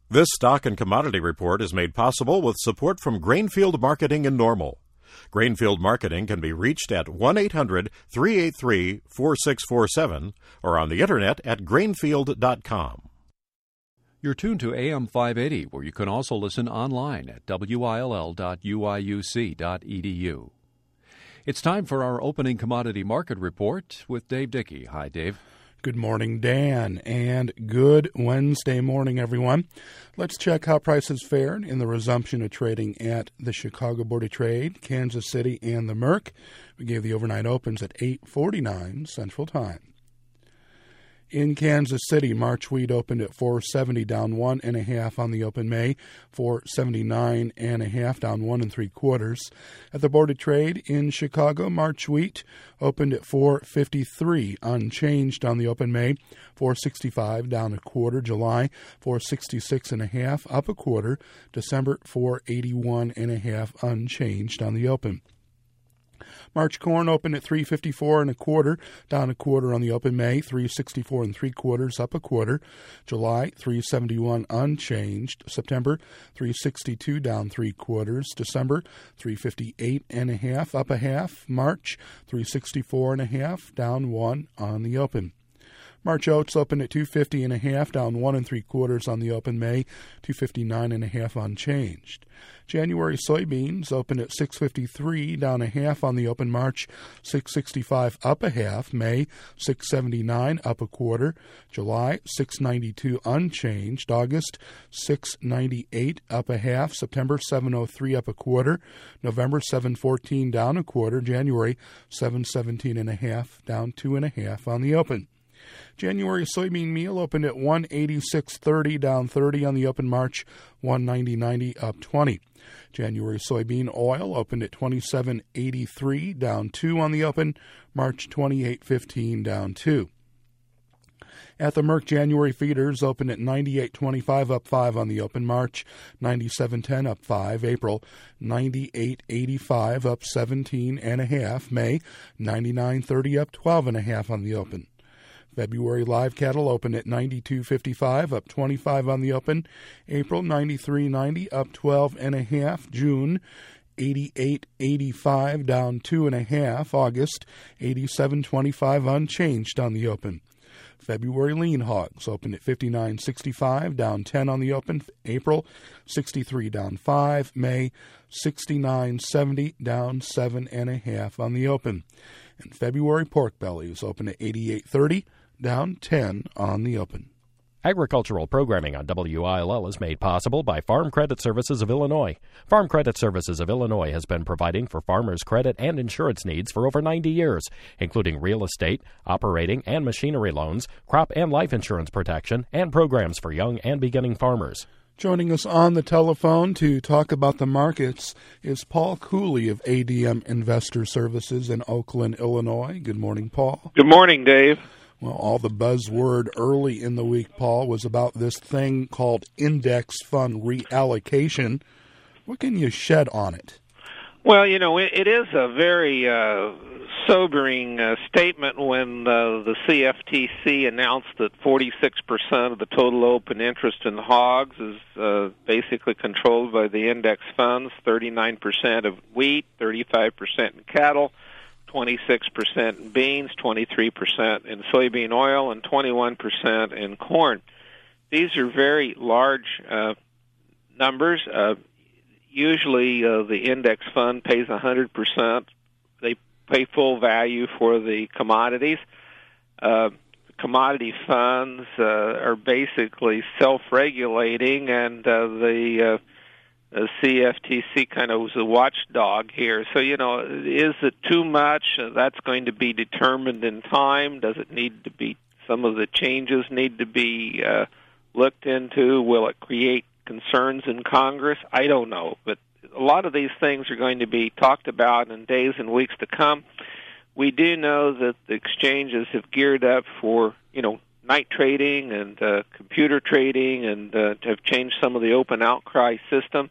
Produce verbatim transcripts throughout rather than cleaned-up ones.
This stock and commodity report is made possible with support from Grainfield Marketing in Normal. Grainfield Marketing can be reached at one eight hundred, three eight three, four six four seven or on the internet at grainfield dot com. You're tuned to A M five eighty, where you can also listen online at W I L L dot U I U C dot E D U. It's time for our opening commodity market report with Dave Dickey. Hi, Dave. Good morning, Dan, and good Wednesday morning, everyone. Let's check how prices fared in the resumption of trading at the Chicago Board of Trade, Kansas City, and the Merc. We gave the overnight opens at eight forty-nine Central Time. In Kansas City, March wheat opened at four seventy, down one and a half on the open May, four seventy-nine and a half, down one and three quarters. At the Board of Trade in Chicago, March wheat opened at four fifty-three, unchanged on the open May, four sixty-five, down a quarter. July, four sixty-six and a half, up a quarter. December, four eighty-one and a half, unchanged on the open. March corn opened at three fifty-four and a quarter, down a quarter on the open May, three sixty-four and three quarters, up a quarter. July, three seventy-one unchanged. September, three sixty-two, down three quarters. December, three fifty-eight and a half, up a half. March, three sixty-four and a half, down one on the open. March oats opened at two fifty and a half, down one and three quarters on the open May, two fifty-nine and a half unchanged. January soybeans opened at six fifty-three, down a half on the open March, six sixty-five up a half. May, six seventy-nine up a quarter. July, six ninety-two unchanged. August, six ninety-eight up a half. September, seven oh three up a quarter. November, seven fourteen down a quarter. January, seven seventeen and a half, down two and a half on the open. January soybean meal opened at one eighty-six thirty, down thirty on the open March, one ninety ninety up twenty. January soybean oil opened at twenty-seven eighty-three, down two on the open, March twenty-eight fifteen, down two. At the Merck, January feeders opened at ninety-eight twenty-five, up five on the open. March, ninety-seven ten, up five. April, ninety-eight eighty-five, up seventeen and a half. May, ninety-nine thirty, up twelve and a half on the open. February live cattle opened at ninety-two fifty-five, up twenty-five on the open. April, ninety-three ninety, up twelve and a half. June, eighty-eight eighty-five, down two and a half. August, eighty-seven twenty-five, unchanged on the open. February lean hogs opened at fifty-nine sixty-five, down ten on the open. April, sixty-three, down five. May, sixty-nine seventy, down seven and a half on the open. And February pork bellies opened at eighty-eight thirty, down ten on the open. Agricultural programming on W I L L is made possible by Farm Credit Services of Illinois. Farm Credit Services of Illinois has been providing for farmers' credit and insurance needs for over ninety years, including real estate, operating and machinery loans, crop and life insurance protection, and programs for young and beginning farmers. Joining us on the telephone to talk about the markets is Paul Cooley of A D M Investor Services in Oakland, Illinois. Good morning, Paul. Good morning, Dave. Well, all the buzzword early in the week, Paul, was about this thing called index fund reallocation. What can you shed on it? Well, you know, it, it is a very uh, sobering uh, statement when uh, the C F T C announced that forty-six percent of the total open interest in hogs is uh, basically controlled by the index funds, thirty-nine percent of wheat, thirty-five percent in cattle, twenty-six percent in beans, twenty-three percent in soybean oil, and twenty-one percent in corn. These are very large uh, numbers. Uh, usually uh, the index fund pays one hundred percent. They pay full value for the commodities. Uh, commodity funds uh, are basically self-regulating, and uh, the uh, The C F T C kind of was a watchdog here. So, you know, is it too much? Uh, that's going to be determined in time. Does it need to be, some of the changes need to be uh, looked into? Will it create concerns in Congress? I don't know. But a lot of these things are going to be talked about in days and weeks to come. We do know that the exchanges have geared up for, you know, night trading and uh, computer trading, and uh, have changed some of the open outcry system.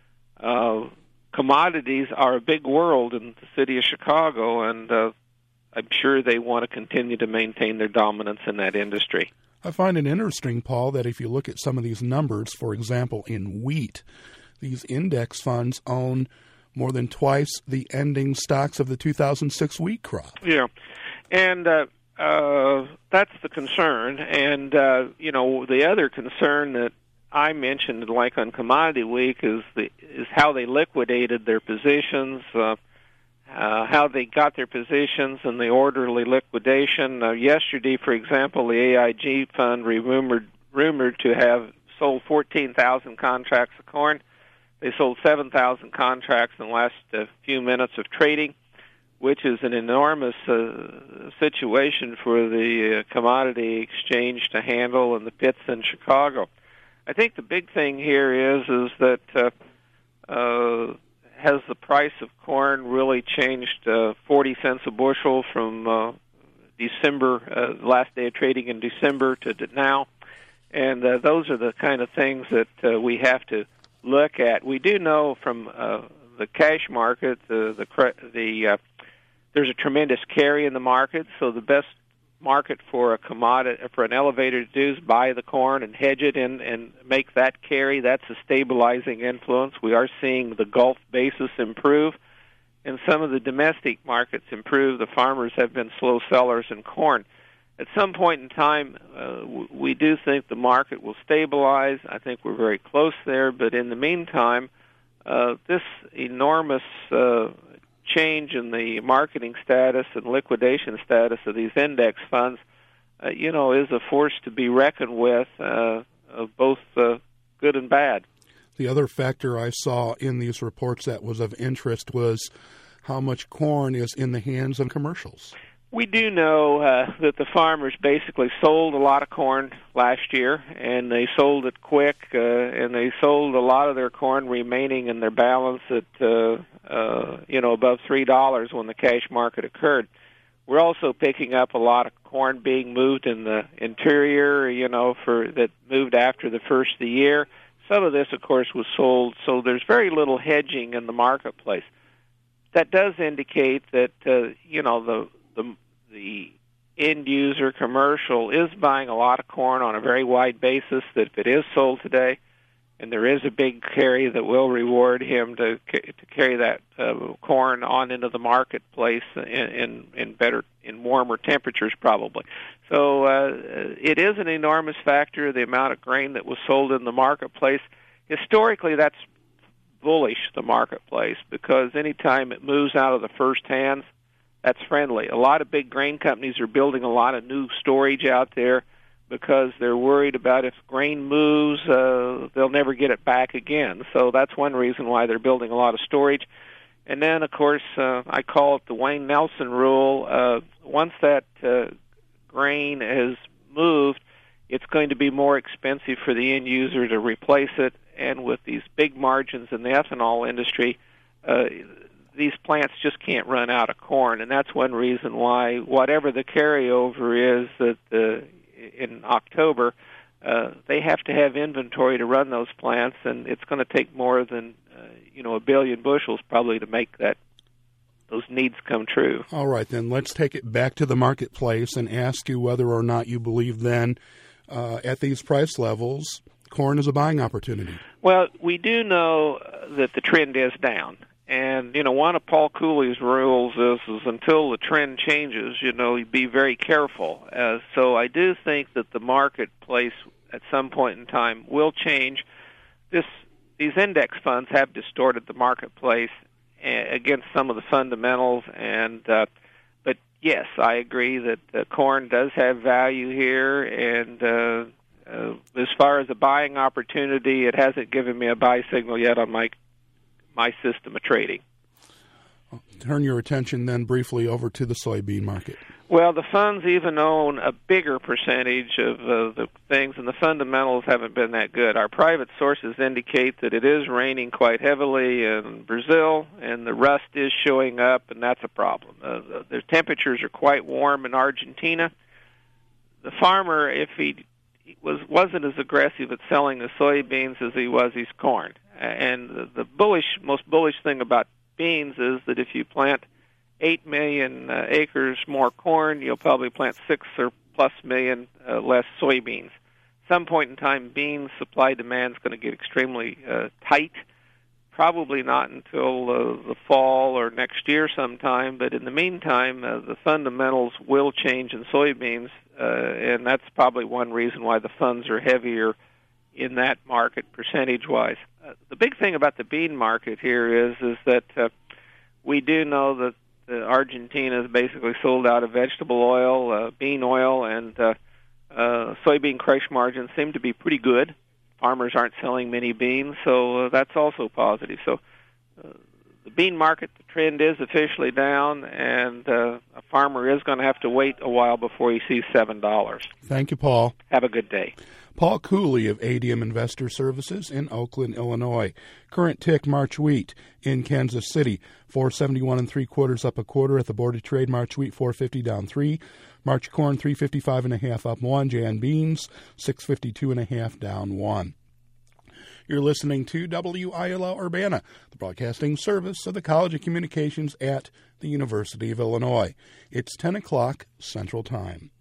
Uh, commodities are a big world in the city of Chicago, and uh, I'm sure they want to continue to maintain their dominance in that industry. I find it interesting, Paul, that if you look at some of these numbers, for example, in wheat, these index funds own more than twice the ending stocks of the two thousand six wheat crop. Yeah, and uh, uh, that's the concern. And, uh, you know, the other concern that I mentioned, like on Commodity Week, is the is how they liquidated their positions, uh, uh, how they got their positions and the orderly liquidation. Uh, yesterday, for example, the A I G fund rumored, rumored to have sold fourteen thousand contracts of corn. They sold seven thousand contracts in the last uh, few minutes of trading, which is an enormous uh, situation for the uh, commodity exchange to handle in the pits in Chicago. I think the big thing here is is that uh, uh, has the price of corn really changed uh, forty cents a bushel from uh, December, uh, last day of trading in December to now? And uh, those are the kind of things that uh, we have to look at. We do know from uh, the cash market, the the, the uh, there's a tremendous carry in the market. So the best market for a commodity, for an elevator to do is buy the corn and hedge it and and make that carry. That's a stabilizing influence. We are seeing the Gulf basis improve, and some of the domestic markets improve. The farmers have been slow sellers in corn. At some point in time, uh, we do think the market will stabilize. I think we're very close there. But in the meantime, uh, this enormous uh, change in the marketing status and liquidation status of these index funds, uh, you know, is a force to be reckoned with, uh, of both uh, good and bad. The other factor I saw in these reports that was of interest was how much corn is in the hands of commercials. We do know uh, that the farmers basically sold a lot of corn last year, and they sold it quick, uh, and they sold a lot of their corn remaining in their balance at, uh, uh, you know, above three dollars when the cash market occurred. We're also picking up a lot of corn being moved in the interior, you know, for that moved after the first of the year. Some of this, of course, was sold, so there's very little hedging in the marketplace. That does indicate that, uh, you know, the the the end user commercial is buying a lot of corn on a very wide basis, that if it is sold today and there is a big carry, that will reward him to to carry that uh, corn on into the marketplace in, in in better in warmer temperatures probably. So uh, it is an enormous factor, the amount of grain that was sold in the marketplace. Historically, that's bullish, the marketplace, because anytime it moves out of the first hands, that's friendly. A lot of big grain companies are building a lot of new storage out there because they're worried about if grain moves, uh, they'll never get it back again. So that's one reason why they're building a lot of storage. And then, of course, uh, I call it the Wayne Nelson rule. Uh, once that uh, grain has moved, it's going to be more expensive for the end user to replace it. And with these big margins in the ethanol industry, uh, these plants just can't run out of corn, and that's one reason why whatever the carryover is that the, in October, uh, they have to have inventory to run those plants, and it's going to take more than uh, you know a billion bushels probably to make that those needs come true. All right, then let's take it back to the marketplace and ask you whether or not you believe then uh, at these price levels, corn is a buying opportunity. Well, we do know that the trend is down. And, you know, one of Paul Cooley's rules is, is until the trend changes, you know, you be very careful. Uh, so I do think that the marketplace at some point in time will change. This These index funds have distorted the marketplace against some of the fundamentals. And uh, But, yes, I agree that uh, corn does have value here. And uh, uh, as far as a buying opportunity, it hasn't given me a buy signal yet on my my system of trading. Turn your attention then briefly over to the soybean market. Well, the funds even own a bigger percentage of uh, the things, and the fundamentals haven't been that good. Our private sources indicate that it is raining quite heavily in Brazil, and the rust is showing up, and that's a problem. Uh, the, the temperatures are quite warm in Argentina. The farmer, if he was, wasn't as aggressive at selling the soybeans as he was his corn. And the, the bullish, most bullish thing about beans is that if you plant eight million uh, acres more corn, you'll probably plant six or plus million uh, less soybeans. Some point in time, beans supply demand is going to get extremely uh, tight. Probably not until uh, the fall or next year sometime, but in the meantime, uh, the fundamentals will change in soybeans, uh, and that's probably one reason why the funds are heavier in that market percentage-wise. Uh, the big thing about the bean market here is is that uh, we do know that uh, Argentina has basically sold out of vegetable oil, uh, bean oil, and uh, uh, soybean crush margins seem to be pretty good. Farmers aren't selling many beans, so uh, that's also positive. So uh, the bean market, the trend is officially down, and uh, a farmer is going to have to wait a while before he sees seven dollars. Thank you, Paul. Have a good day. Paul Cooley of A D M Investor Services in Oakland, Illinois. Current tick March wheat in Kansas City, four seventy-one and three quarters up a quarter at the Board of Trade. March wheat four fifty down three. March corn three fifty-five and a half up one. Jan beans six fifty-two and a half down one. You're listening to W I L L Urbana, the broadcasting service of the College of Communications at the University of Illinois. It's ten o'clock Central Time.